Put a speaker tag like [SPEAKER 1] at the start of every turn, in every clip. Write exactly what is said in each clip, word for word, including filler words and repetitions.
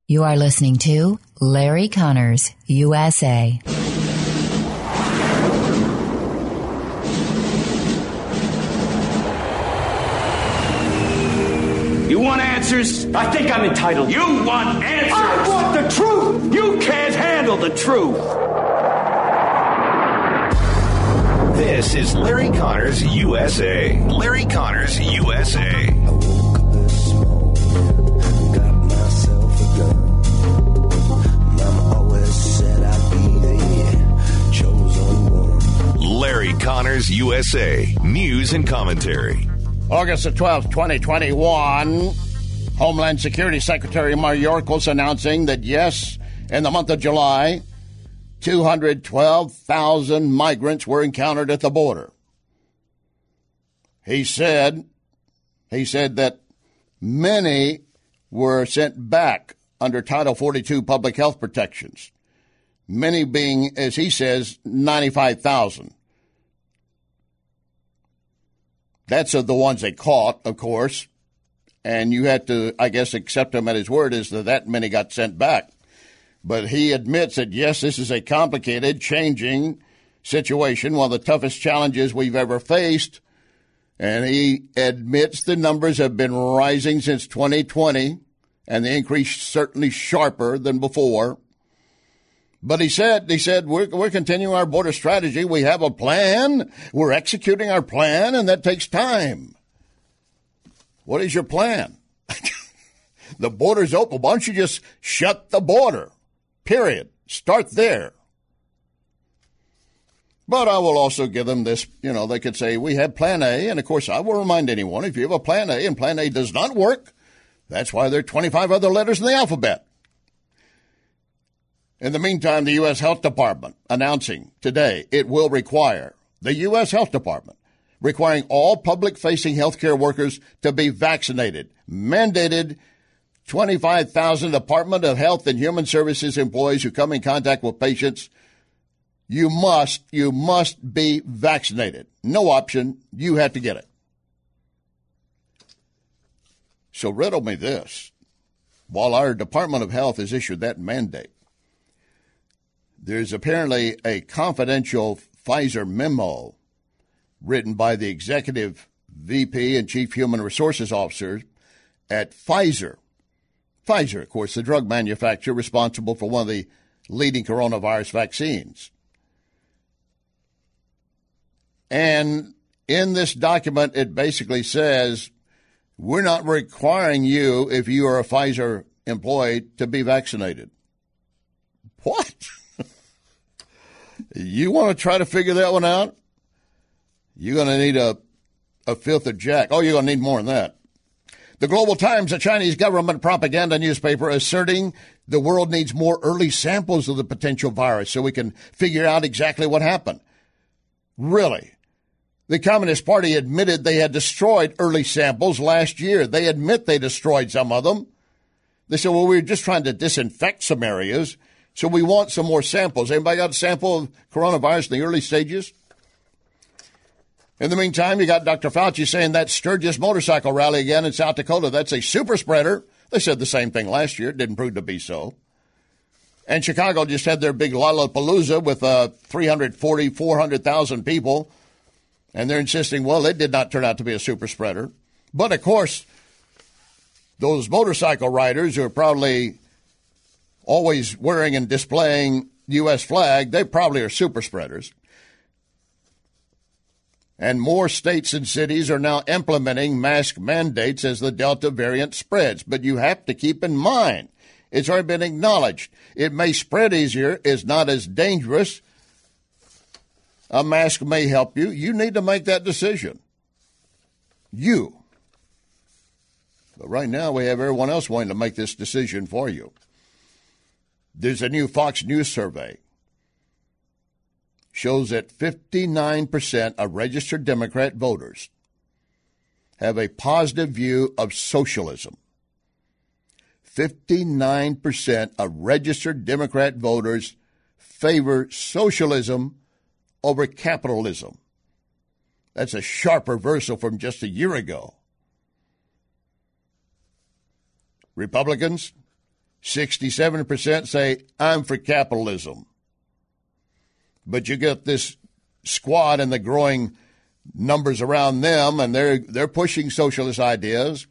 [SPEAKER 1] You are listening to Larry Connors, U S A.
[SPEAKER 2] You want answers?
[SPEAKER 3] I think I'm entitled.
[SPEAKER 2] You want answers?
[SPEAKER 3] I want the truth!
[SPEAKER 2] You can't handle the truth!
[SPEAKER 4] This is Larry Connors, U S A. Larry Connors, U S A. Larry Connors, U S A. News and commentary.
[SPEAKER 5] August the twelfth, twenty twenty-one. Homeland Security Secretary Mayorkas announcing that, yes, in the month of July, two hundred twelve thousand migrants were encountered at the border. He said, he said that many were sent back under Title forty-two public health protections. Many being, as he says, ninety-five thousand. That's of the ones they caught, of course. And you had to, I guess, accept him at his word is that that many got sent back. But he admits that, yes, this is a complicated, changing situation, one of the toughest challenges we've ever faced. And he admits the numbers have been rising since twenty twenty, and the increase certainly sharper than before. But he said, he said, we're, we're continuing our border strategy. We have a plan. We're executing our plan, and that takes time. What is your plan? The border's open. Why don't you just shut the border? Period. Start there. But I will also give them this, you know, they could say, we have plan A. And, of course, I will remind anyone, if you have a plan A and plan A does not work, that's why there are twenty-five other letters in the alphabet. In the meantime, the U S Health Department announcing today it will require, the U S Health Department, requiring all public-facing healthcare workers to be vaccinated, mandated twenty-five thousand Department of Health and Human Services employees who come in contact with patients. You must, you must be vaccinated. No option. You have to get it. So riddle me this. While our Department of Health has issued that mandate, there's apparently a confidential Pfizer memo written by the executive V P and Chief Human Resources Officer at Pfizer. Pfizer, of course, the drug manufacturer responsible for one of the leading coronavirus vaccines. And in this document, it basically says, we're not requiring you, if you are a Pfizer employee, to be vaccinated. What? You want to try to figure that one out? You're going to need a, a filter jack. Oh, you're going to need more than that. The Global Times, a Chinese government propaganda newspaper, asserting the world needs more early samples of the potential virus so we can figure out exactly what happened. Really? The Communist Party admitted they had destroyed early samples last year. They admit they destroyed some of them. They said, well, we were just trying to disinfect some areas, so we want some more samples. Anybody got a sample of coronavirus in the early stages? In the meantime, you got Doctor Fauci saying that Sturgis motorcycle rally again in South Dakota, that's a super spreader. They said the same thing last year. It didn't prove to be so. And Chicago just had their big Lollapalooza with uh, three hundred forty, four hundred thousand people. And they're insisting, well, it did not turn out to be a super spreader. But, of course, those motorcycle riders who are probably always wearing and displaying U S flag, they probably are super spreaders. And more states and cities are now implementing mask mandates as the Delta variant spreads. But you have to keep in mind, it's already been acknowledged, it may spread easier, it's not as dangerous. A mask may help you. You need to make that decision. You. But right now we have everyone else wanting to make this decision for you. There's a new Fox News survey. Shows that fifty-nine percent of registered Democrat voters have a positive view of socialism. fifty-nine percent of registered Democrat voters favor socialism over capitalism. That's a sharp reversal from just a year ago. Republicans, sixty-seven percent say, I'm for capitalism. But you get this squad and the growing numbers around them, and they're they're pushing socialist ideas.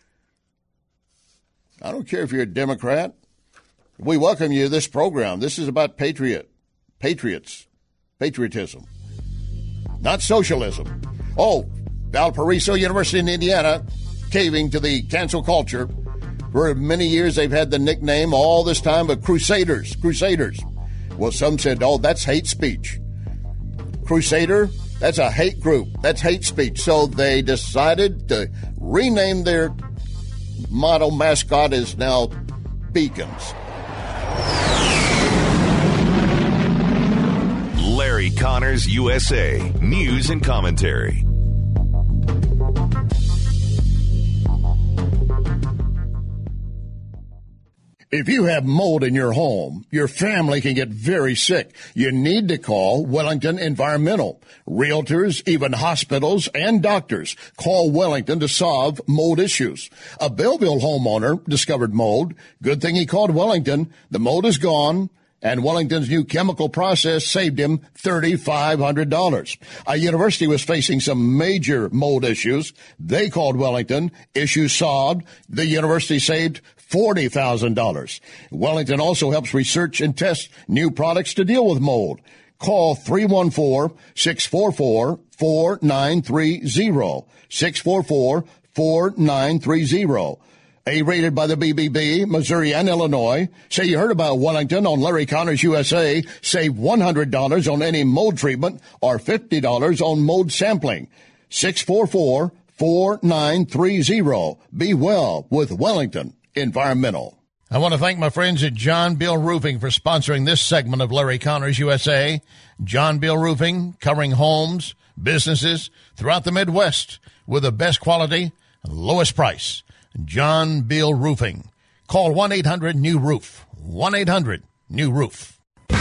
[SPEAKER 5] I don't care if you're a Democrat. We welcome you to this program. This is about patriot, patriots, patriotism, not socialism. Oh, Valparaiso University in Indiana, caving to the cancel culture. For many years, they've had the nickname all this time of Crusaders, Crusaders. Well, some said, oh, that's hate speech. Crusader, that's a hate group. That's hate speech. So they decided to rename their motto mascot is now Beacons.
[SPEAKER 4] Larry Connors, U S A. News and commentary.
[SPEAKER 5] If you have mold in your home, your family can get very sick. You need to call Wellington Environmental. Realtors, even hospitals and doctors call Wellington to solve mold issues. A Belleville homeowner discovered mold. Good thing he called Wellington. The mold is gone, and Wellington's new chemical process saved him three thousand five hundred dollars. A university was facing some major mold issues. They called Wellington. Issues solved. The university saved forty thousand dollars. Wellington also helps research and test new products to deal with mold. Call three one four, six four four, four nine three zero, six four four, four nine three zero. A-rated by the B B B, Missouri and Illinois. Say you heard about Wellington on Larry Connors U S A. Save one hundred dollars on any mold treatment or fifty dollars on mold sampling. six four four, four nine three zero. Be well with Wellington Environmental. I want to thank my friends at John Bill Roofing for sponsoring this segment of Larry Connors U S A. John Bill Roofing, covering homes, businesses throughout the Midwest with the best quality and lowest price. John Bill Roofing. Call one eight hundred new roof. one eight hundred new roof.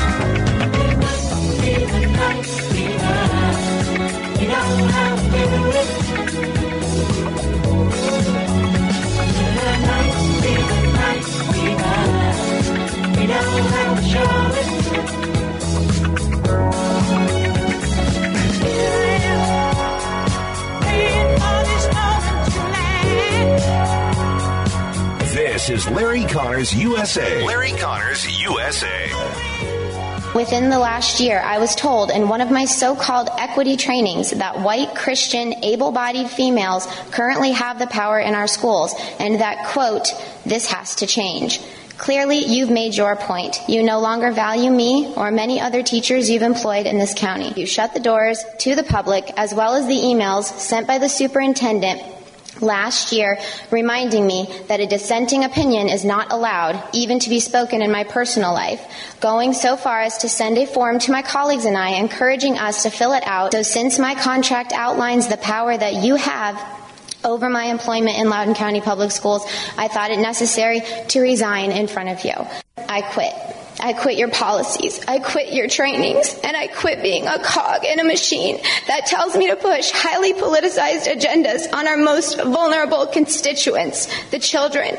[SPEAKER 4] This is Larry Connors U S A. Larry Connors U S A.
[SPEAKER 6] Within the last year, I was told in one of my so-called equity trainings that white, Christian, able-bodied females currently have the power in our schools, and that, quote, this has to change. Clearly, you've made your point. You no longer value me or many other teachers you've employed in this county. You shut the doors to the public, as well as the emails sent by the superintendent last year reminding me that a dissenting opinion is not allowed even to be spoken in my personal life, going so far as to send a form to my colleagues and I encouraging us to fill it out. So since my contract outlines the power that you have over my employment in Loudoun County Public Schools, I thought it necessary to resign in front of you. I quit. I quit your policies, I quit your trainings, and I quit being a cog in a machine that tells me to push highly politicized agendas on our most vulnerable constituents, the children.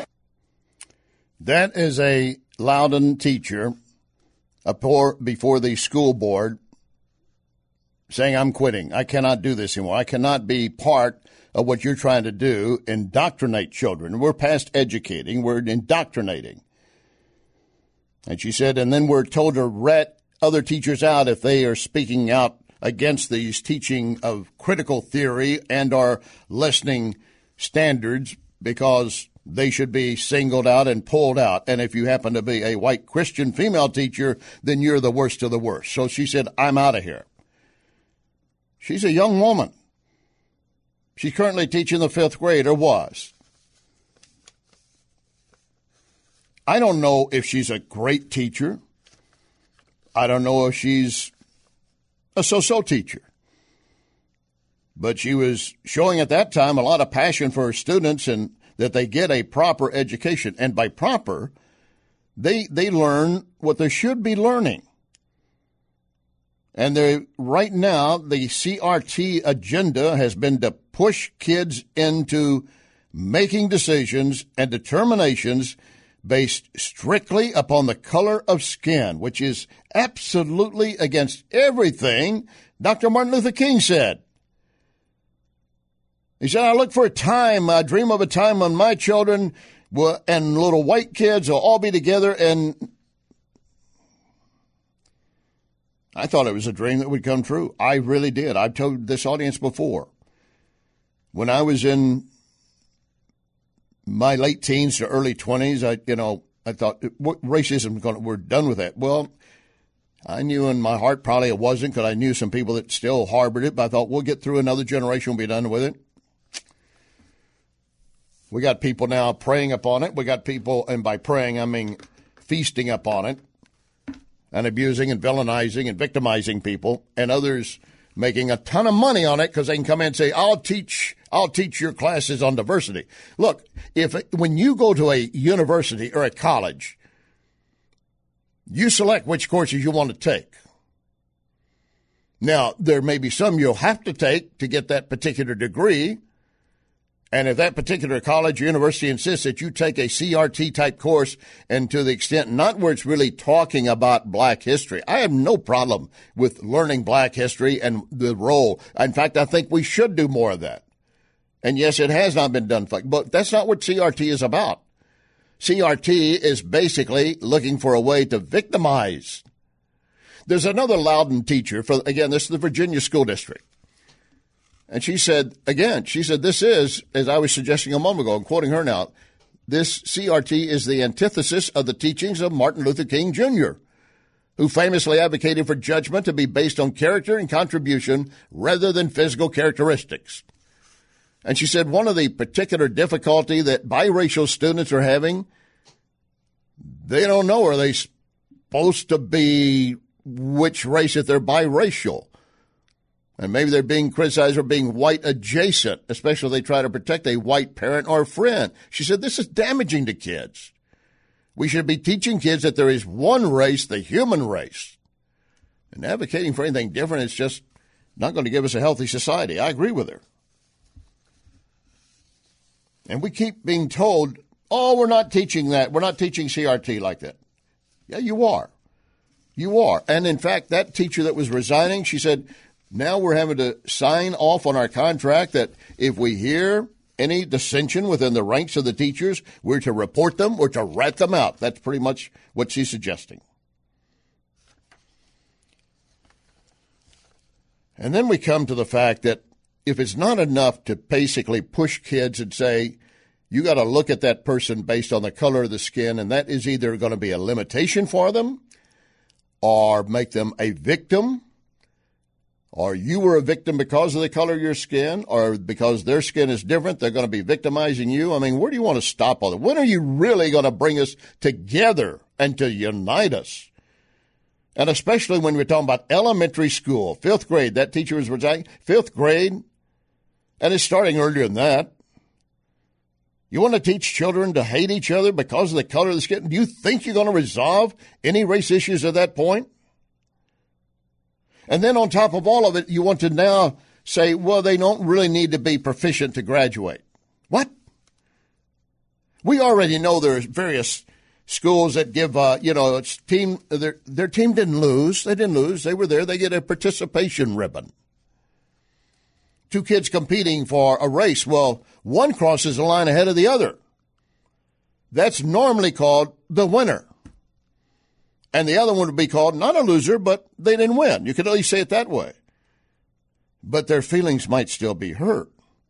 [SPEAKER 5] That is a Loudoun teacher before the school board saying, I'm quitting. I cannot do this anymore. I cannot be part of what you're trying to do, indoctrinate children. We're past educating, we're indoctrinating. And she said, and then we're told to rat other teachers out if they are speaking out against these teaching of critical theory and our listening standards because they should be singled out and pulled out. And if you happen to be a white Christian female teacher, then you're the worst of the worst. So she said, I'm out of here. She's a young woman. She's currently teaching the fifth grade, or was. I don't know if she's a great teacher. I don't know if she's a so-so teacher. But she was showing at that time a lot of passion for her students and that they get a proper education. And by proper, they they learn what they should be learning. And they right now, the C R T agenda has been to push kids into making decisions and determinations based strictly upon the color of skin, which is absolutely against everything Doctor Martin Luther King said. He said, I look for a time, I dream of a time when my children will, and little white kids will all be together, and I thought it was a dream that would come true. I really did. I've told this audience before. When I was in my late teens to early twenties, I, you know, I thought, what racism, going, we're done with that. Well, I knew in my heart probably it wasn't, because I knew some people that still harbored it, but I thought we'll get through another generation, we'll be done with it. We got people now preying upon it. We got people, and by preying, I mean feasting upon it, and abusing and villainizing and victimizing people, and others making a ton of money on it because they can come in and say, I'll teach I'll teach your classes on diversity. Look, if when you go to a university or a college, you select which courses you want to take. Now, there may be some you'll have to take to get that particular degree. And if that particular college or university insists that you take a C R T-type course, and to the extent not where it's really talking about black history, I have no problem with learning black history and the role. In fact, I think we should do more of that. And yes, it has not been done, but that's not what C R T is about. C R T is basically looking for a way to victimize. There's another Loudon teacher, for again, this is the Virginia School District. And she said, again, she said, this is, as I was suggesting a moment ago, I'm quoting her now, this C R T is the antithesis of the teachings of Martin Luther King Junior, who famously advocated for judgment to be based on character and contribution rather than physical characteristics. And she said one of the particular difficulty that biracial students are having, they don't know, are they supposed to be which race if they're biracial? And maybe they're being criticized for being white adjacent, especially if they try to protect a white parent or friend. She said this is damaging to kids. We should be teaching kids that there is one race, the human race. And advocating for anything different is just not going to give us a healthy society. I agree with her. And we keep being told, oh, we're not teaching that. We're not teaching C R T like that. Yeah, you are. You are. And in fact, that teacher that was resigning, she said, now we're having to sign off on our contract that if we hear any dissension within the ranks of the teachers, we're to report them or to rat them out. That's pretty much what she's suggesting. And then we come to the fact that if it's not enough to basically push kids and say, you got to look at that person based on the color of the skin, and that is either going to be a limitation for them or make them a victim, or you were a victim because of the color of your skin, or because their skin is different, they're going to be victimizing you. I mean, where do you want to stop all that? When are you really going to bring us together and to unite us? And especially when we're talking about elementary school, fifth grade, that teacher was resigning, fifth grade, and it's starting earlier than that. You want to teach children to hate each other because of the color of the skin? Do you think you're going to resolve any race issues at that point? And then on top of all of it, you want to now say, well, they don't really need to be proficient to graduate. What? We already know there's various schools that give, uh, you know, it's team, their, their team didn't lose. They didn't lose. They were there. They get a participation ribbon. Two kids competing for a race. Well, one crosses the line ahead of the other. That's normally called the winner. And the other one would be called not a loser, but they didn't win. You could at least say it that way. But their feelings might still be hurt.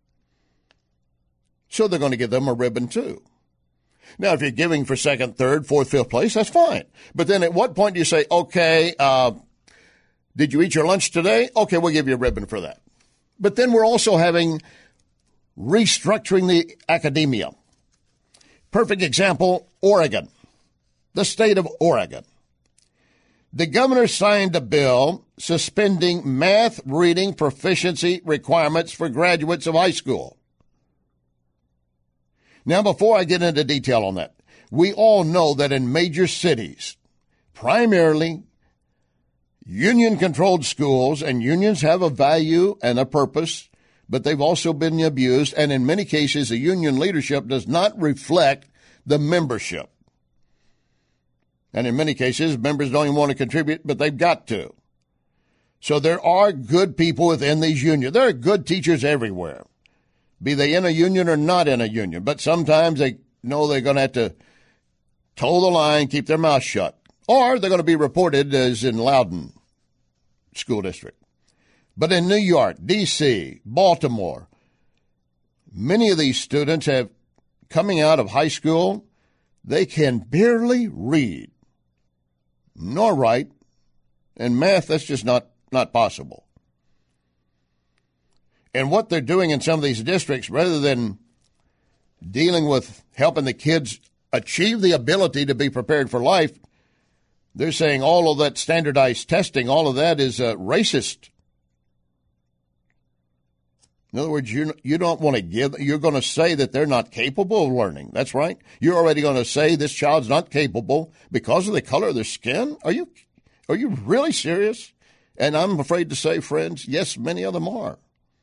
[SPEAKER 5] So they're going to give them a ribbon too. Now, if you're giving for second, third, fourth, fifth place, that's fine. But then at what point do you say, okay, uh, did you eat your lunch today? Okay, we'll give you a ribbon for that. But then we're also having restructuring the academia. Perfect example, Oregon, the state of Oregon. The governor signed a bill suspending math reading proficiency requirements for graduates of high school. Now, before I get into detail on that, we all know that in major cities, primarily union-controlled schools, and unions have a value and a purpose, but they've also been abused, and in many cases, the union leadership does not reflect the membership. And in many cases, members don't even want to contribute, but they've got to. So there are good people within these unions. There are good teachers everywhere, be they in a union or not in a union. But sometimes they know they're going to have to toe the line, keep their mouth shut. Or they're going to be reported as in Loudoun School District. But in New York, D C, Baltimore, many of these students have, coming out of high school, they can barely read nor write. And math, that's just not, not possible. And what they're doing in some of these districts, rather than dealing with helping the kids achieve the ability to be prepared for life, they're saying all of that standardized testing, all of that is uh, racist. In other words, you you don't want to give, you're going to say that they're not capable of learning. That's right. You're already going to say this child's not capable because of the color of their skin? Are you are you really serious? And I'm afraid to say, friends, yes, many of them are.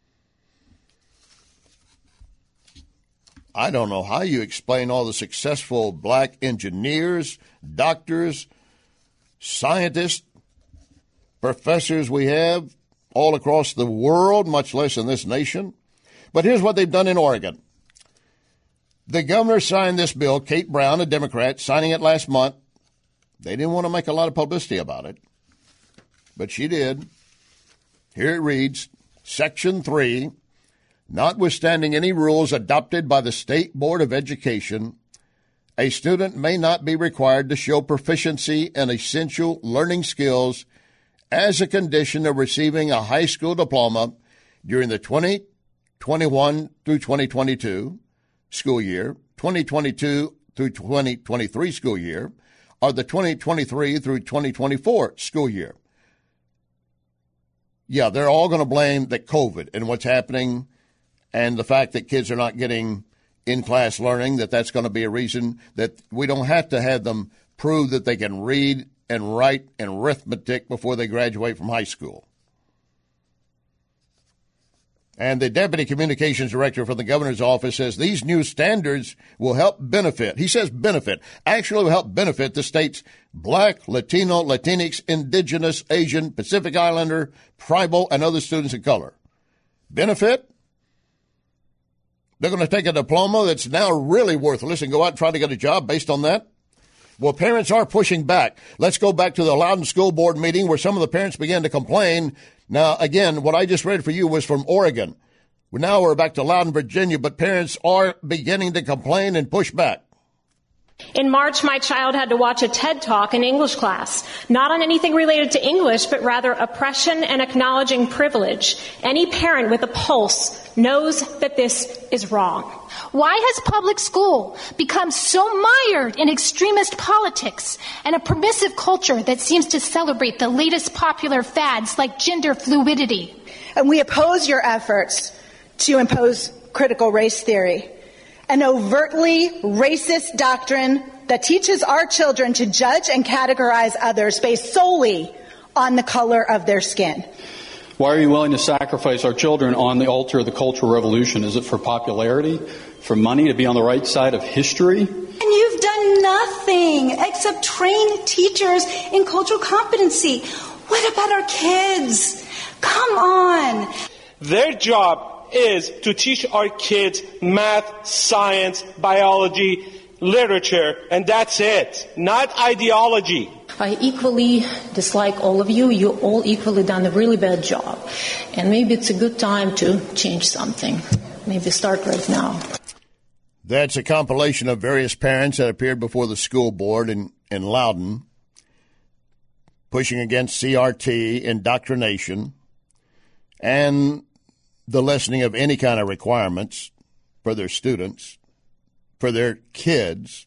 [SPEAKER 5] I don't know how you explain all the successful black engineers, doctors, scientists, professors we have all across the world, much less in this nation. But here's what they've done in Oregon. The governor signed this bill, Kate Brown, a Democrat, signing it last month. They didn't want to make a lot of publicity about it, but she did. Here it reads, Section three, notwithstanding any rules adopted by the State Board of Education, a student may not be required to show proficiency in essential learning skills as a condition of receiving a high school diploma during the twenty twenty-one through twenty twenty-two school year, twenty twenty-two through twenty twenty-three school year, or the twenty twenty-three through twenty twenty-four school year. Yeah, they're all going to blame the COVID and what's happening and the fact that kids are not getting in-class learning, that that's going to be a reason that we don't have to have them prove that they can read and write and arithmetic before they graduate from high school. And the Deputy Communications Director for the Governor's Office says these new standards will help benefit, he says benefit, actually will help benefit the state's Black, Latino, Latinx, Indigenous, Asian, Pacific Islander, tribal, and other students of color. Benefit? They're going to take a diploma that's now really worthless and go out and try to get a job based on that? Well, parents are pushing back. Let's go back to the Loudoun School Board meeting where some of the parents began to complain. Now, again, what I just read for you was from Oregon. Now we're back to Loudoun, Virginia, but parents are beginning to complain and push back.
[SPEAKER 7] In March, my child had to watch a TED Talk in English class, not on anything related to English, but rather oppression and acknowledging privilege. Any parent with a pulse knows that this is wrong.
[SPEAKER 8] Why has public school become so mired in extremist politics and a permissive culture that seems to celebrate the latest popular fads like gender fluidity?
[SPEAKER 9] And we oppose your efforts to impose critical race theory, an overtly racist doctrine that teaches our children to judge and categorize others based solely on the color of their skin.
[SPEAKER 10] Why are you willing to sacrifice our children on the altar of the Cultural Revolution? Is it for popularity, for money, to be on the right side of history?
[SPEAKER 11] And you've done nothing except train teachers in cultural competency. What about our kids? Come on.
[SPEAKER 12] Their job is to teach our kids math, science, biology, literature, and that's it. Not ideology.
[SPEAKER 13] I equally dislike all of you. You all equally done a really bad job. And maybe it's a good time to change something. Maybe start right now.
[SPEAKER 5] That's a compilation of various parents that appeared before the school board in, in Loudoun, pushing against C R T, indoctrination, and the lessening of any kind of requirements for their students, for their kids.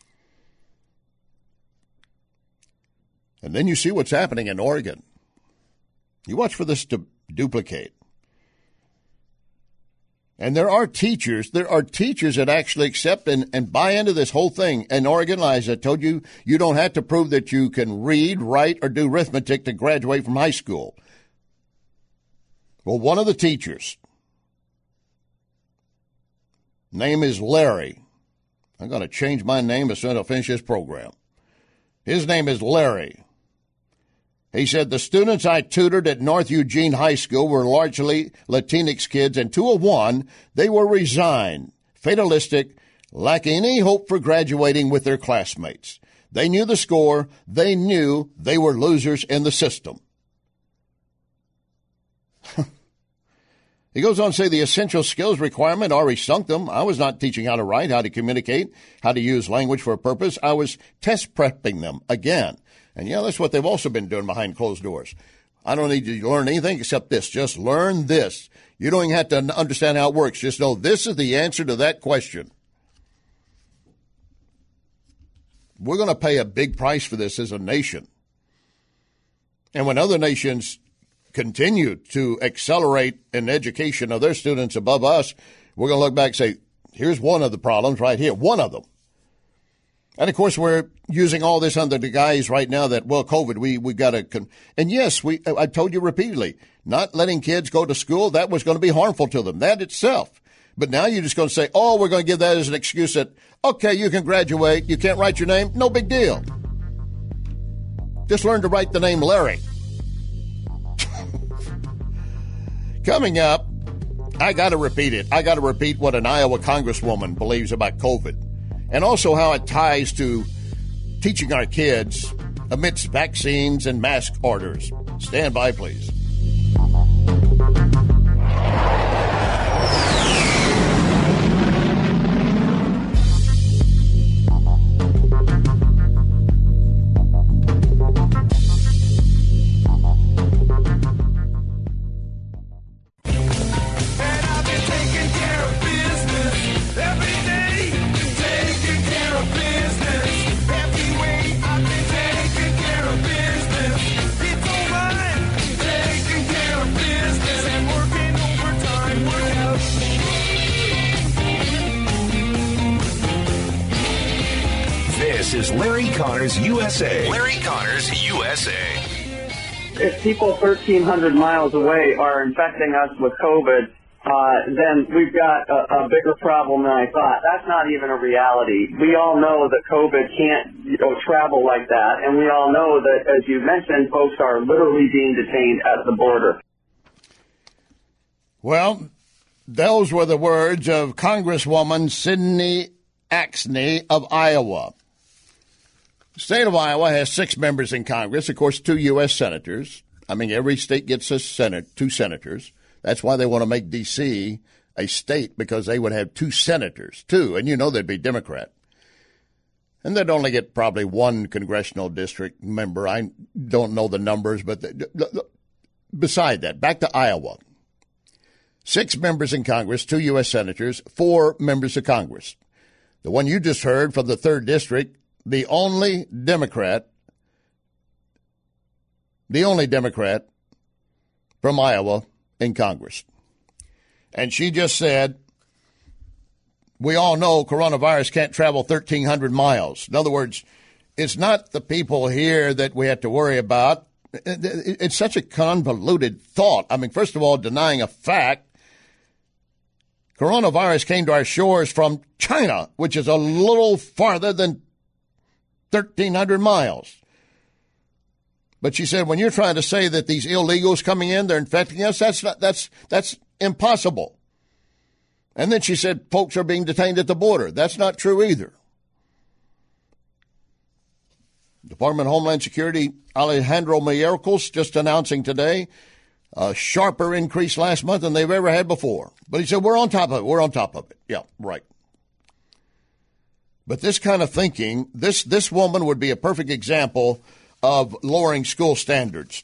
[SPEAKER 5] And then you see what's happening in Oregon. You watch for this to duplicate. And there are teachers, there are teachers that actually accept and, and buy into this whole thing. In Oregon, as I told you, you don't have to prove that you can read, write, or do arithmetic to graduate from high school. Well, one of the teachers, name is Larry. I'm going to change my name as soon as I finish this program. His name is Larry. He said, the students I tutored at North Eugene High School were largely Latinx kids, and two of one, they were resigned, fatalistic, lacking any hope for graduating with their classmates. They knew the score. They knew they were losers in the system. He goes on to say the essential skills requirement already sunk them. I was not teaching how to write, how to communicate, how to use language for a purpose. I was test prepping them again. And, yeah, that's what they've also been doing behind closed doors. I don't need you to learn anything except this. Just learn this. You don't even have to understand how it works. Just know this is the answer to that question. We're going to pay a big price for this as a nation. And when other nations continue to accelerate in education of their students above us, we're going to look back and say, here's one of the problems right here, one of them. And, of course, we're using all this under the guise right now that, well, COVID, we, we got to con- – and, yes, we I told you repeatedly, not letting kids go to school, that was going to be harmful to them, that itself. But now you're just going to say, oh, we're going to give that as an excuse that, okay, you can graduate, you can't write your name, no big deal. Just learn to write the name Larry. Coming up, I got to repeat it. I got to repeat what an Iowa congresswoman believes about COVID, and also how it ties to teaching our kids amidst vaccines and mask orders. Stand by, please.
[SPEAKER 4] This is Larry Connors U S A. Larry Connors U S A.
[SPEAKER 14] If people thirteen hundred miles away are infecting us with COVID, uh, then we've got a, a bigger problem than I thought. That's not even a reality. We all know that COVID can't, you know, travel like that, and we all know that, as you mentioned, folks are literally being detained at the border.
[SPEAKER 5] Well, those were the words of Congresswoman Sidney Axne of Iowa. The state of Iowa has six members in Congress, of course, two U S senators. I mean, every state gets a senate, two senators. That's why they want to make D C a state, because they would have two senators, two, and you know they'd be Democrat. And they'd only get probably one congressional district member. I don't know the numbers, but the, beside that, back to Iowa. Six members in Congress, two U S senators, four members of Congress. The one you just heard from the third district, the only Democrat, the only Democrat from Iowa in Congress. And she just said, we all know coronavirus can't travel thirteen hundred miles. In other words, it's not the people here that we have to worry about. It's such a convoluted thought. I mean, first of all, denying a fact. Coronavirus came to our shores from China, which is a little farther than thirteen hundred miles. But she said, when you're trying to say that these illegals coming in, they're infecting us, that's not, that's, that's impossible. And then she said, folks are being detained at the border. That's not true either. Department of Homeland Security, Alejandro Mayorkas, just announcing today a sharper increase last month than they've ever had before. But he said, we're on top of it. We're on top of it. Yeah, right. But this kind of thinking, this, this woman would be a perfect example of lowering school standards,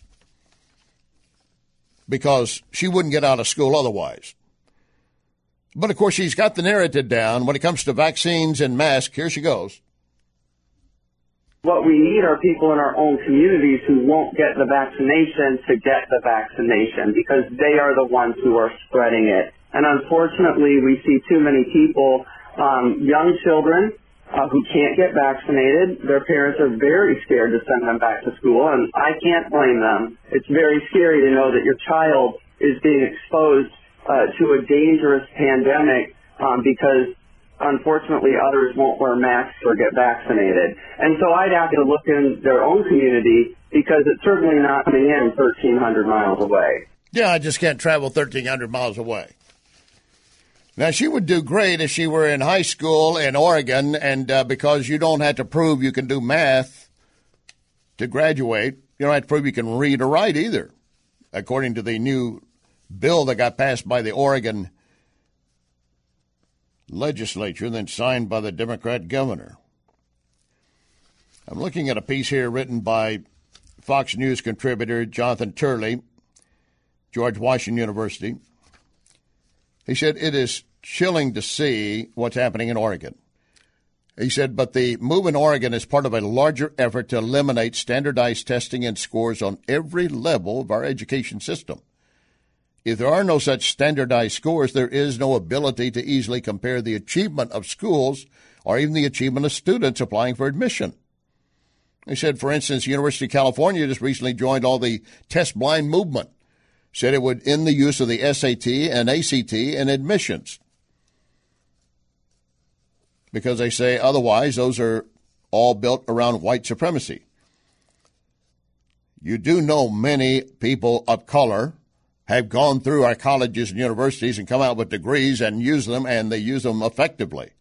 [SPEAKER 5] because she wouldn't get out of school otherwise. But, of course, she's got the narrative down. When it comes to vaccines and masks, here she goes.
[SPEAKER 14] What we need are people in our own communities who won't get the vaccination to get the vaccination, because they are the ones who are spreading it. And unfortunately, we see too many people, um, young children, Uh, who can't get vaccinated. Their parents are very scared to send them back to school, and I can't blame them. It's very scary to know that your child is being exposed uh, to a dangerous pandemic um, because unfortunately others won't wear masks or get vaccinated. And so I'd have to look in their own community because it's certainly not coming in thirteen hundred miles away.
[SPEAKER 5] Yeah, I just can't travel thirteen hundred miles away. Now, she would do great if she were in high school in Oregon, and uh, because you don't have to prove you can do math to graduate, you don't have to prove you can read or write either, according to the new bill that got passed by the Oregon legislature, then signed by the Democrat governor. I'm looking at a piece here written by Fox News contributor Jonathan Turley, George Washington University. He said, it is chilling to see what's happening in Oregon. He said, but the move in Oregon is part of a larger effort to eliminate standardized testing and scores on every level of our education system. If there are no such standardized scores, there is no ability to easily compare the achievement of schools or even the achievement of students applying for admission. He said, for instance, University of California just recently joined all the test-blind movement. Said it would end the use of the S A T and A C T in admissions because they say otherwise those are all built around white supremacy. You do know many people of color have gone through our colleges and universities and come out with degrees and use them, and they use them effectively.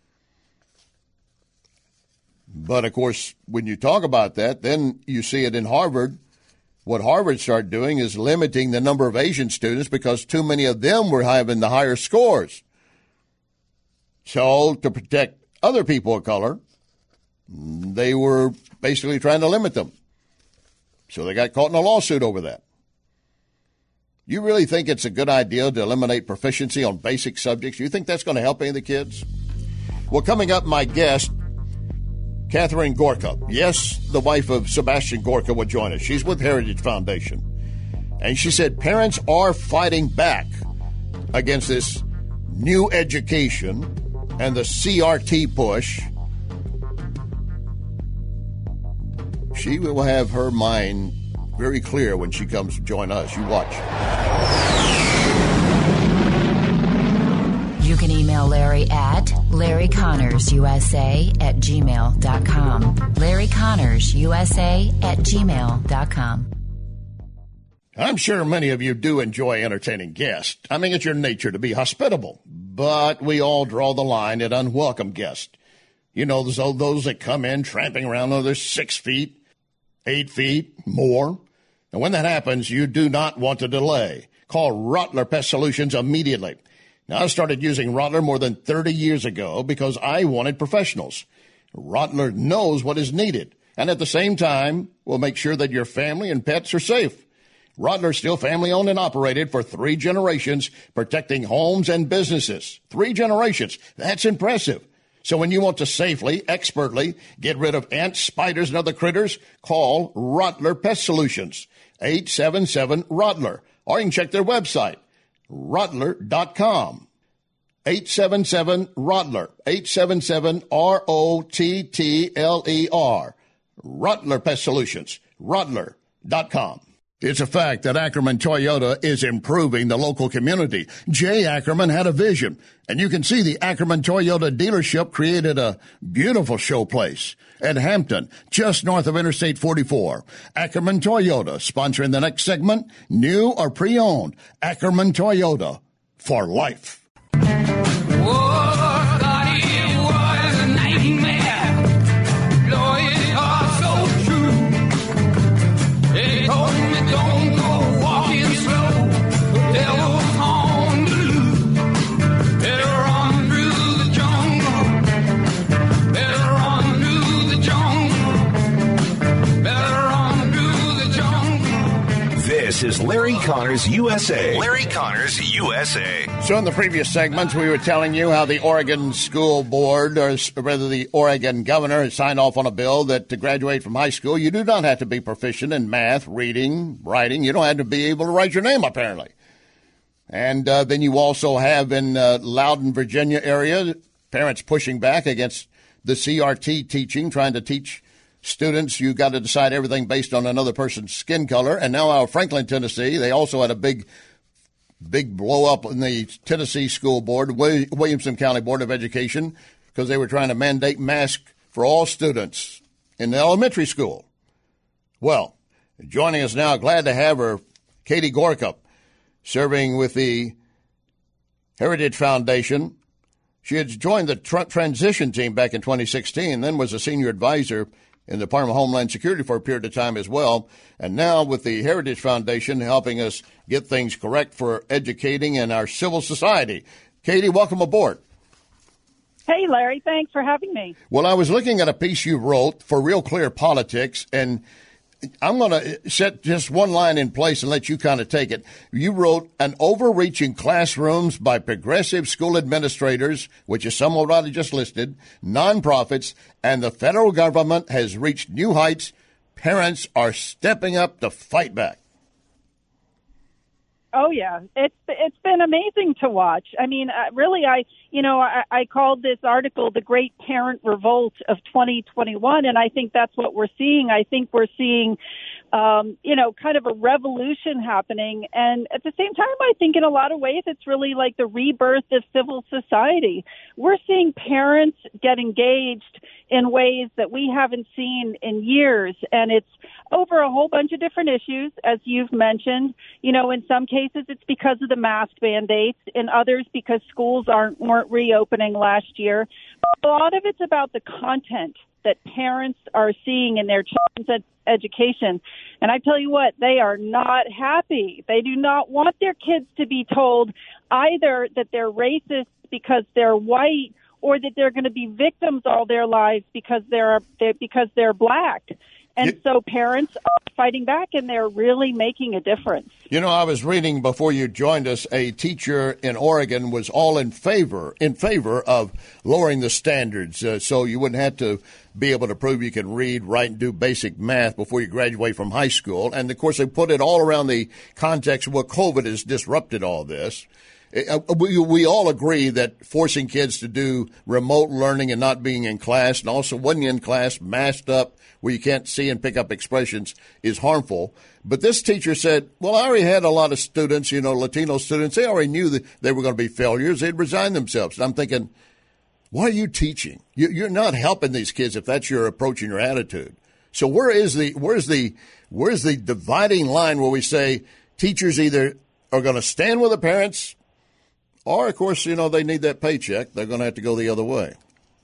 [SPEAKER 5] But, of course, when you talk about that, then you see it in Harvard. What Harvard started doing is limiting the number of Asian students because too many of them were having the higher scores. So to protect other people of color, they were basically trying to limit them. So they got caught in a lawsuit over that. You really think it's a good idea to eliminate proficiency on basic subjects? You think that's going to help any of the kids? Well, coming up, my guest, Catherine Gorka. Yes, the wife of Sebastian Gorka will join us. She's with Heritage Foundation. And she said parents are fighting back against this new education and the C R T push. She will have her mind very clear when she comes to join us. You watch.
[SPEAKER 1] You can email Larry at Larry Connors U S A at gmail dot com. Larry Connors U S A at gmail dot com.
[SPEAKER 5] I'm sure many of you do enjoy entertaining guests. I mean, it's your nature to be hospitable, but we all draw the line at unwelcome guests. You know, those, those that come in tramping around another six feet, eight feet, more. And when that happens, you do not want to delay. Call Rottler Pest Solutions immediately. Now, I started using Rottler more than thirty years ago because I wanted professionals. Rottler knows what is needed, and at the same time will make sure that your family and pets are safe. Rottler is still family-owned and operated for three generations, protecting homes and businesses. Three generations. That's impressive. So when you want to safely, expertly get rid of ants, spiders, and other critters, call Rottler Pest Solutions, eight seven seven Rottler, or you can check their website, Rottler dot com. eight seven seven Rottler, eight seven seven R O T T L E R. Rottler Pest Solutions, Rottler dot com. It's a fact that Ackerman Toyota is improving the local community. Jay Ackerman had a vision, and you can see the Ackerman Toyota dealership created a beautiful showplace at Hampton, just north of Interstate forty-four. Ackerman Toyota, sponsoring the next segment, new or pre-owned. Ackerman Toyota, for life.
[SPEAKER 15] Oh, God, it was a nightmare. Lord, it's all so true. They told me don't go walking slow. The devil's on the loose. Better run through the jungle. Better run through the jungle. Better run through the jungle.
[SPEAKER 4] This is Larry Connors U S A. Larry Connors U S A.
[SPEAKER 5] So in the previous segments, we were telling you how the Oregon School Board, or rather the Oregon governor, has signed off on a bill that to graduate from high school, you do not have to be proficient in math, reading, writing. You don't have to be able to write your name, apparently. And uh, then you also have in uh, Loudoun, Virginia area, parents pushing back against the C R T teaching, trying to teach students you got to decide everything based on another person's skin color. And now out of Franklin, Tennessee, they also had a big big blow up in the Tennessee School Board, Williamson County Board of Education, because they were trying to mandate masks for all students in the elementary school. Well, joining us now, glad to have her, Katie Gorkup, serving with the Heritage Foundation. She had joined the tr- transition team back in twenty sixteen, then was a senior advisor in the Department of Homeland Security for a period of time as well, and now with the Heritage Foundation helping us get things correct for educating in our civil society. Katie, welcome aboard.
[SPEAKER 16] Hey, Larry, thanks for having me.
[SPEAKER 5] Well, I was looking at a piece you wrote for Real Clear Politics, and I'm going to set just one line in place and let you kind of take it. You wrote, an overreaching classrooms by progressive school administrators, which is some of what I just listed, nonprofits, and the federal government has reached new heights. Parents are stepping up to fight back.
[SPEAKER 16] Oh, yeah. It's it's been amazing to watch. I mean, uh, really, I, you know, I, I called this article the Great Parent Revolt of twenty twenty-one, and I think that's what we're seeing. I think we're seeing, um, you know, kind of a revolution happening. And at the same time, I think in a lot of ways, it's really like the rebirth of civil society. We're seeing parents get engaged in ways that we haven't seen in years, and it's over a whole bunch of different issues, as you've mentioned. You know, in some cases, it's because of the mask mandates, in others because schools aren't weren't reopening last year. But a lot of it's about the content that parents are seeing in their children's ed- education. And I tell you what, they are not happy. They do not want their kids to be told either that they're racist because they're white or that they're going to be victims all their lives because they're, they're because they're black. And you, so parents are fighting back, and they're really making a difference.
[SPEAKER 5] You know, I was reading before you joined us, a teacher in Oregon was all in favor in favor of lowering the standards, uh, so you wouldn't have to be able to prove you can read, write, and do basic math before you graduate from high school. And, of course, they put it all around the context of what COVID has disrupted all this. Uh, we, we all agree that forcing kids to do remote learning and not being in class, and also when you're in class, masked up, where you can't see and pick up expressions, is harmful. But this teacher said, well, I already had a lot of students, you know, Latino students. They already knew that they were going to be failures. They'd resign themselves. And I'm thinking, why are you teaching? You, you're not helping these kids if that's your approach and your attitude. So where is the where's the where's the dividing line where we say teachers either are going to stand with the parents, or, of course, you know, they need that paycheck. They're going to have to go the other way.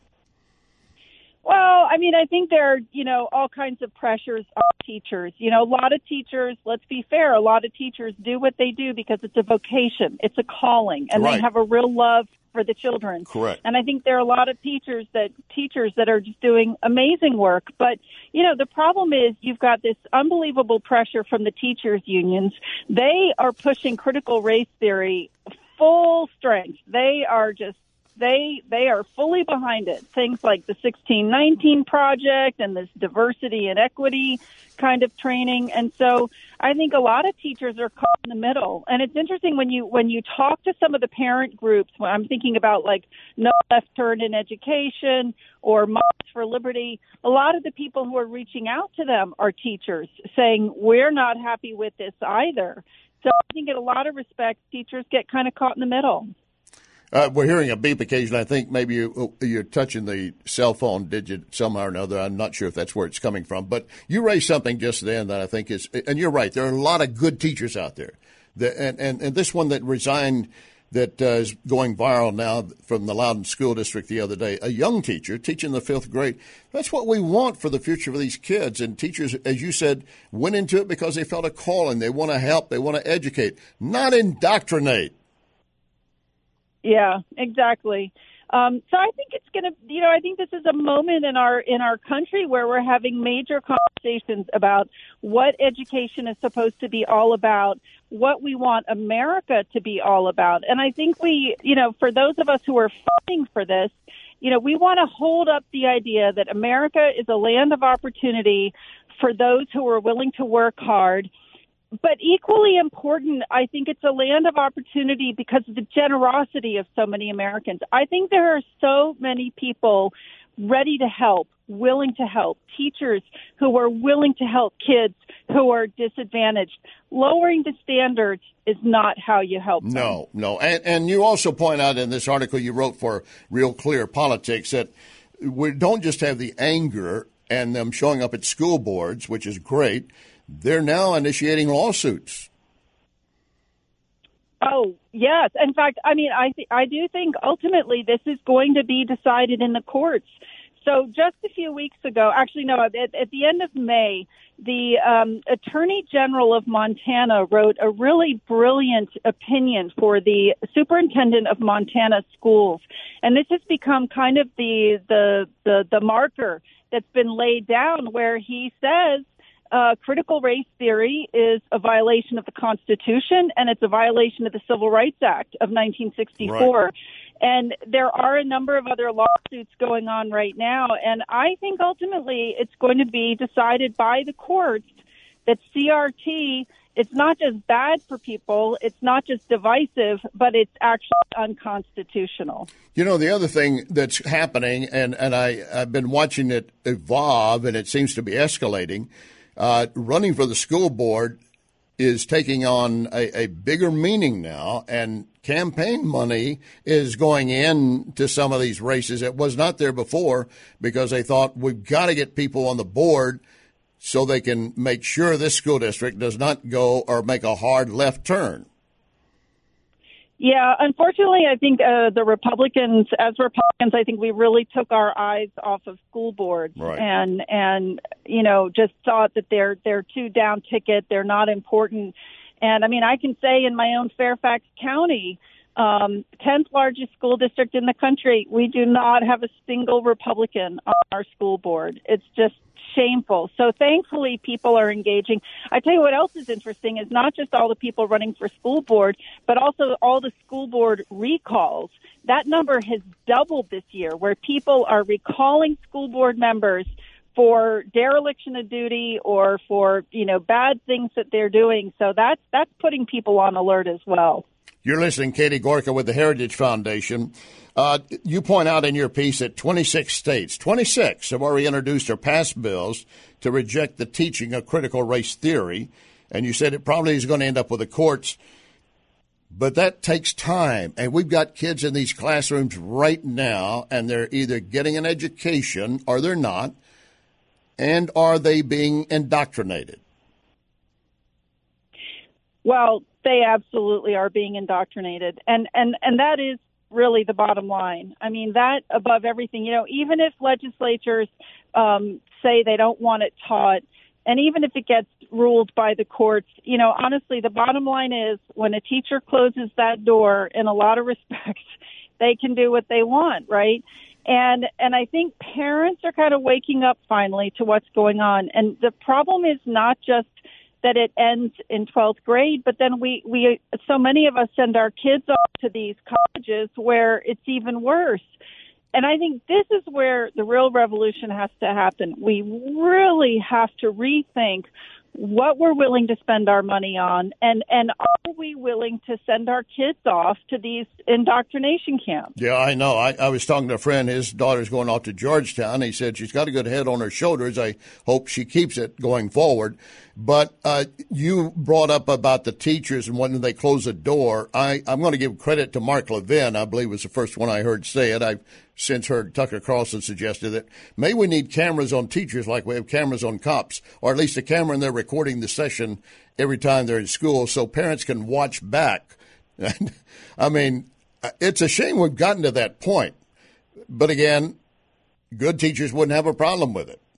[SPEAKER 16] Well, I mean, I think there are, you know, all kinds of pressures on teachers. You know, a lot of teachers, let's be fair, a lot of teachers do what they do because it's a vocation. It's a calling. And right. They have a real love for the children.
[SPEAKER 5] Correct.
[SPEAKER 16] And I think there are a lot of teachers that teachers that are just doing amazing work. But, you know, the problem is you've got this unbelievable pressure from the teachers' unions. They are pushing critical race theory full strength. They are just They they are fully behind it. Things like the sixteen nineteen Project and this diversity and equity kind of training. And so I think a lot of teachers are caught in the middle. And it's interesting when you when you talk to some of the parent groups, when I'm thinking about like No Left Turn in Education or Moms for Liberty, a lot of the people who are reaching out to them are teachers saying, we're not happy with this either. So I think in a lot of respects, teachers get kind of caught in the middle.
[SPEAKER 5] Uh, we're hearing a beep occasionally. I think maybe you, you're touching the cell phone digit somehow or another. I'm not sure if that's where it's coming from. But you raised something just then that I think is, and you're right, there are a lot of good teachers out there. The, and, and, and this one that resigned that uh, is going viral now from the Loudon School District the other day, a young teacher teaching the fifth grade. That's what we want for the future of these kids. And teachers, as you said, went into it because they felt a calling. They want to help. They want to educate, not indoctrinate.
[SPEAKER 16] Yeah, exactly. Um, so I think it's going to, you know, I think this is a moment in our in our country where we're having major conversations about what education is supposed to be all about, what we want America to be all about. And I think we, you know, for those of us who are fighting for this, you know, we want to hold up the idea that America is a land of opportunity for those who are willing to work hard. But equally important, I think it's a land of opportunity because of the generosity of so many Americans. I think there are so many people ready to help, willing to help, teachers who are willing to help kids who are disadvantaged. Lowering the standards is not how you help them.
[SPEAKER 5] No, no. And, and you also point out in this article you wrote for Real Clear Politics that we don't just have the anger and them showing up at school boards, which is great. They're now initiating lawsuits.
[SPEAKER 16] Oh, yes. In fact, I mean, I th- I do think ultimately this is going to be decided in the courts. So just a few weeks ago, actually, no, at, at the end of May, the um, Attorney General of Montana wrote a really brilliant opinion for the Superintendent of Montana Schools. And this has become kind of the the the, the marker that's been laid down where he says uh, critical race theory is a violation of the Constitution and it's a violation of the Civil Rights Act of nineteen sixty-four. Right. And there are a number of other lawsuits going on right now. And I think ultimately it's going to be decided by the courts that C R T, it's not just bad for people, it's not just divisive, but it's actually unconstitutional.
[SPEAKER 5] You know, the other thing that's happening, and, and I, I've been watching it evolve, and it seems to be escalating, uh, running for the school board is taking on a, a bigger meaning now, and campaign money is going into some of these races. It was not there before because they thought we've got to get people on the board so they can make sure this school district does not go or make a hard left turn.
[SPEAKER 16] Yeah, unfortunately, I think uh, the Republicans, as Republicans, I think we really took our eyes off of school boards
[SPEAKER 5] right. and,
[SPEAKER 16] and you know, just thought that they're they're too down ticket, they're not important. And, I mean, I can say in my own Fairfax County, um, tenth largest school district in the country, we do not have a single Republican on our school board. It's just shameful. So thankfully people are engaging. I tell you what else is interesting is not just all the people running for school board, but also all the school board recalls. That number has doubled this year where people are recalling school board members for dereliction of duty or for, you know, bad things that they're doing. So that's that's putting people on alert as well.
[SPEAKER 5] You're listening, Katie Gorka with the Heritage Foundation. Uh, you point out in your piece that twenty-six states, twenty-six have already introduced or passed bills to reject the teaching of critical race theory. And you said it probably is going to end up with the courts. But that takes time. And we've got kids in these classrooms right now, and they're either getting an education or they're not. And are they being indoctrinated?
[SPEAKER 16] Well, they absolutely are being indoctrinated. And, and, and that is really the bottom line. I mean, that above everything, you know, even if legislatures um, say they don't want it taught, and even if it gets ruled by the courts, you know, honestly, the bottom line is when a teacher closes that door, in a lot of respects, they can do what they want, right? And and I think parents are kind of waking up finally to what's going on. And the problem is not just that it ends in twelfth grade, but then we, we so many of us send our kids off to these colleges where it's even worse. And I think this is where the real revolution has to happen. We really have to rethink what we're willing to spend our money on, and, and are we willing to send our kids off to these indoctrination camps?
[SPEAKER 5] Yeah, I know. I, I was talking to a friend. His daughter's going off to Georgetown. He said she's got a good head on her shoulders. I hope she keeps it going forward. But uh, you brought up about the teachers and when they close a door. I, I'm going to give credit to Mark Levin. I believe was the first one I heard say it. I've since heard Tucker Carlson suggested that maybe we need cameras on teachers like we have cameras on cops, or at least a camera and they're recording the session every time they're in school so parents can watch back. I mean, it's a shame we've gotten to that point. But again, good teachers wouldn't have a problem with it.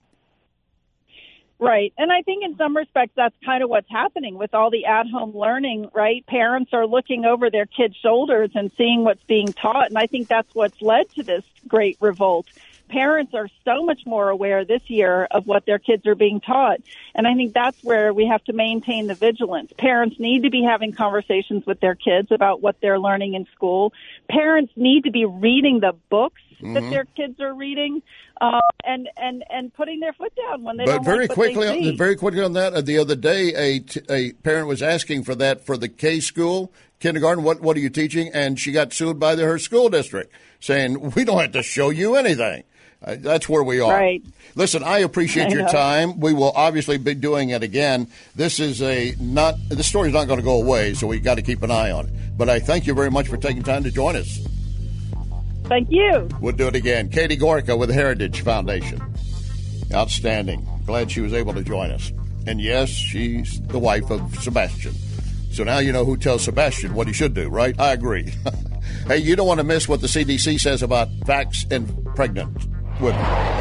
[SPEAKER 16] Right. And I think in some respects, that's kind of what's happening with all the at-home learning, right? Parents are looking over their kids' shoulders and seeing what's being taught. And I think that's what's led to this great revolt. Parents are so much more aware this year of what their kids are being taught. And I think that's where we have to maintain the vigilance. Parents need to be having conversations with their kids about what they're learning in school. Parents need to be reading the books mm-hmm. that their kids are reading. Uh, and, and, and putting their foot down when they
[SPEAKER 5] but
[SPEAKER 16] don't
[SPEAKER 5] very
[SPEAKER 16] like
[SPEAKER 5] quickly,
[SPEAKER 16] what they see.
[SPEAKER 5] Very quickly on that, uh, the other day, a, t- a parent was asking for that for the K school, kindergarten, what, what are you teaching? And she got sued by the, her school district, saying, we don't have to show you anything. Uh, that's where we are.
[SPEAKER 16] Right.
[SPEAKER 5] Listen, I appreciate
[SPEAKER 16] I
[SPEAKER 5] your
[SPEAKER 16] know.
[SPEAKER 5] time. We will obviously be doing it again. This is a not. The story's not going to go away, so we got to keep an eye on it. But I thank you very much for taking time to join us.
[SPEAKER 16] Thank you.
[SPEAKER 5] We'll do it again. Katie Gorka with the Heritage Foundation. Outstanding. Glad she was able to join us. And yes, she's the wife of Sebastian. So now you know who tells Sebastian what he should do, right? I agree. Hey, you don't want to miss what the C D C says about vax and pregnant women.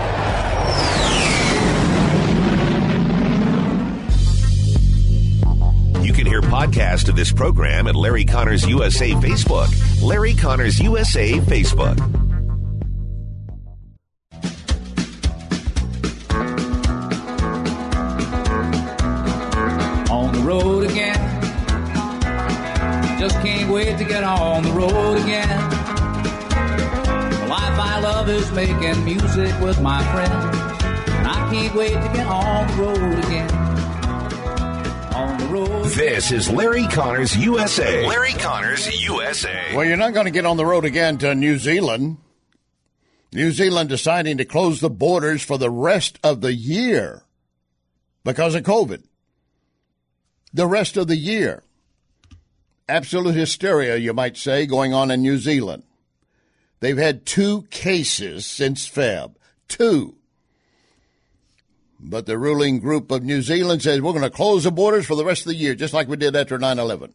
[SPEAKER 4] You can hear podcasts of this program at Larry Connors U S A Facebook. Larry Connors U S A Facebook.
[SPEAKER 17] On the road again. Just can't wait to get on the road again. The life I love is making music with my friends. And I can't wait to get on the road again. On the road.
[SPEAKER 4] This is Larry Connors U S A. Larry Connors U S A.
[SPEAKER 5] Well, you're not going to get on the road again to New Zealand. New Zealand deciding to close the borders for the rest of the year because of COVID. The rest of the year. Absolute hysteria, you might say, going on in New Zealand. They've had two cases since February. Two. But the ruling group of New Zealand says we're going to close the borders for the rest of the year, just like we did after nine eleven.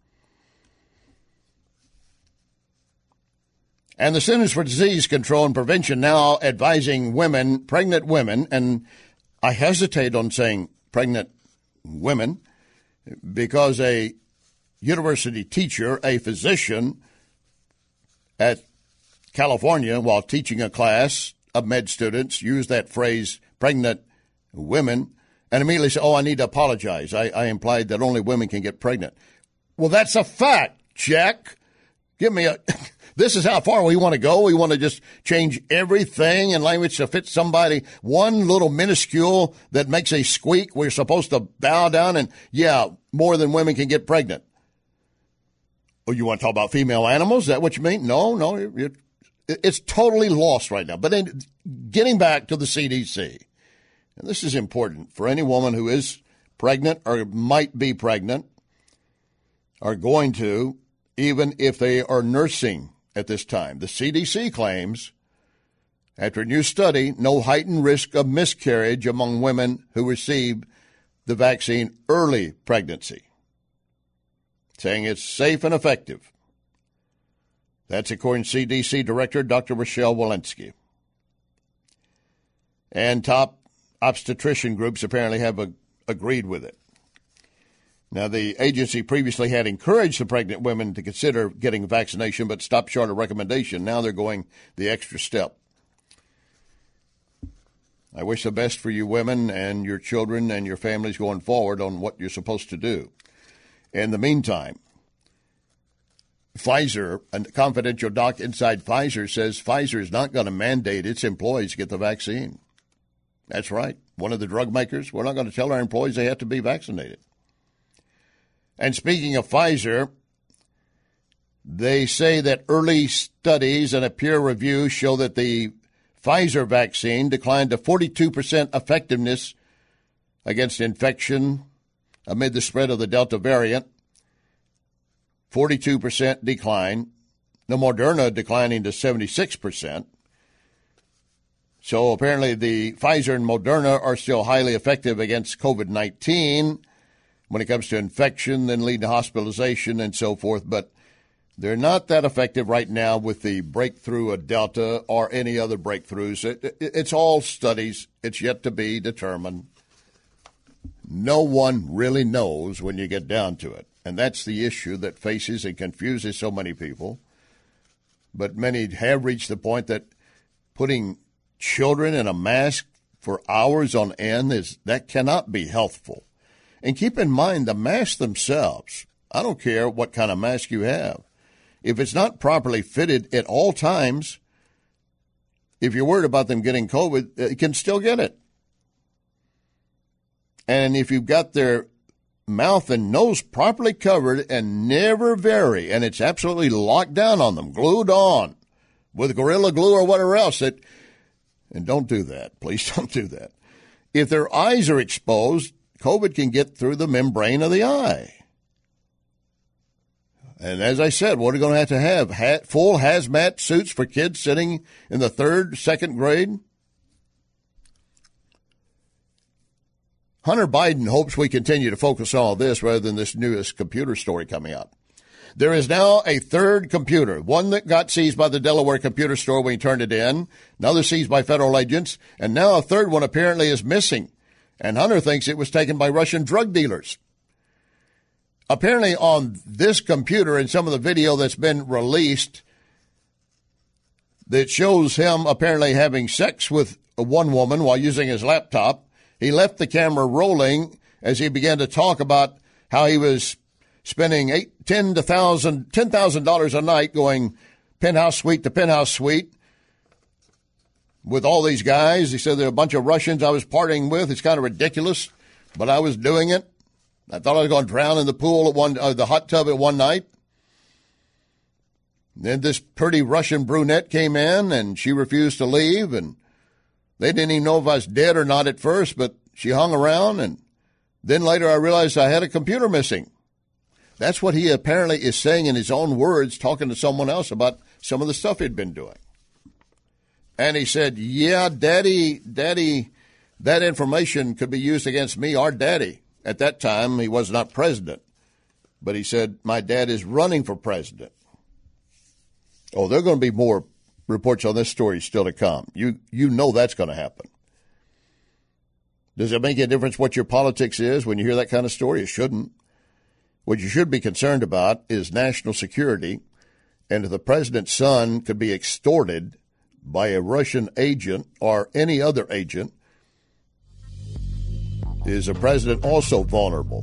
[SPEAKER 5] And the Centers for Disease Control and Prevention now advising women, pregnant women, and I hesitate on saying pregnant women because a university teacher, a physician at California, while teaching a class of med students, used that phrase, pregnant women, and immediately said, oh, I need to apologize. I, I implied that only women can get pregnant. Well, that's a fact, Jack. Give me a... This is how far we want to go. We want to just change everything in language to fit somebody. One little minuscule that makes a squeak, we're supposed to bow down and, yeah, more than women can get pregnant. Oh, you want to talk about female animals? Is that what you mean? No, no. You're, you're, it's totally lost right now. But then getting back to the C D C, and this is important for any woman who is pregnant or might be pregnant, are going to, even if they are nursing at this time. The C D C claims, after a new study, no heightened risk of miscarriage among women who received the vaccine early pregnancy, saying it's safe and effective. That's according to C D C Director Doctor Rochelle Walensky. And top obstetrician groups apparently have a, agreed with it. Now, the agency previously had encouraged the pregnant women to consider getting a vaccination, but stopped short of recommendation. Now they're going the extra step. I wish the best for you women and your children and your families going forward on what you're supposed to do. In the meantime, Pfizer, a confidential doc inside Pfizer, says Pfizer is not going to mandate its employees to get the vaccine. That's right. One of the drug makers, we're not going to tell our employees they have to be vaccinated. And speaking of Pfizer, they say that early studies and a peer review show that the Pfizer vaccine declined to forty-two percent effectiveness against infection amid the spread of the Delta variant. forty-two percent decline. The Moderna declining to seventy-six percent. So apparently the Pfizer and Moderna are still highly effective against COVID nineteen. When it comes to infection, then lead to hospitalization and so forth. But they're not that effective right now with the breakthrough of Delta or any other breakthroughs. It, it, it's all studies. It's yet to be determined. No one really knows when you get down to it. And that's the issue that faces and confuses so many people. But many have reached the point that putting children in a mask for hours on end, is that cannot be healthful. And keep in mind, the masks themselves, I don't care what kind of mask you have. If it's not properly fitted at all times, if you're worried about them getting COVID, you can still get it. And if you've got their mouth and nose properly covered and never vary, and it's absolutely locked down on them, glued on, with Gorilla Glue or whatever else, that And don't do that. Please don't do that. If their eyes are exposed, COVID can get through the membrane of the eye. And as I said, what are we going to have to have? Hat, full hazmat suits for kids sitting in the third, second grade? Hunter Biden hopes we continue to focus on all this rather than this newest computer story coming out. There is now a third computer, one that got seized by the Delaware computer store when he turned it in, another seized by federal agents, and now a third one apparently is missing. And Hunter thinks it was taken by Russian drug dealers. Apparently on this computer and some of the video that's been released that shows him apparently having sex with one woman while using his laptop, he left the camera rolling as he began to talk about how he was spending eight, ten to thousand, ten thousand dollars a night going penthouse suite to penthouse suite with all these guys. He said there were a bunch of Russians I was partying with. It's kind of ridiculous, but I was doing it. I thought I was going to drown in the pool at one, uh, the hot tub at one night. Then this pretty Russian brunette came in, and she refused to leave, and they didn't even know if I was dead or not at first, but she hung around, and then later I realized I had a computer missing. That's what he apparently is saying in his own words, talking to someone else about some of the stuff he'd been doing. And he said, yeah, Daddy, Daddy, that information could be used against me, our daddy. At that time, he was not president. But he said, my dad is running for president. Oh, there are going to be more reports on this story still to come. You you know that's going to happen. Does it make a difference what your politics is when you hear that kind of story? It shouldn't. What you should be concerned about is national security, and if the president's son could be extorted by a Russian agent or any other agent, is the president also vulnerable?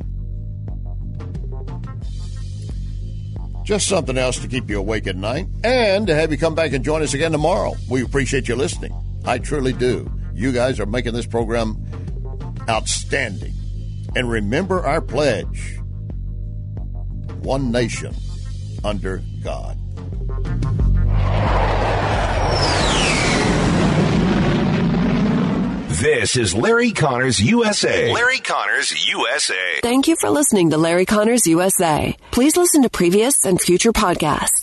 [SPEAKER 5] Just something else to keep you awake at night and to have you come back and join us again tomorrow. We appreciate you listening. I truly do. You guys are making this program outstanding. And remember our pledge: one nation under God.
[SPEAKER 4] This is Larry Connors U S A. Larry Connors U S A.
[SPEAKER 18] Thank you for listening to Larry Connors U S A. Please listen to previous and future podcasts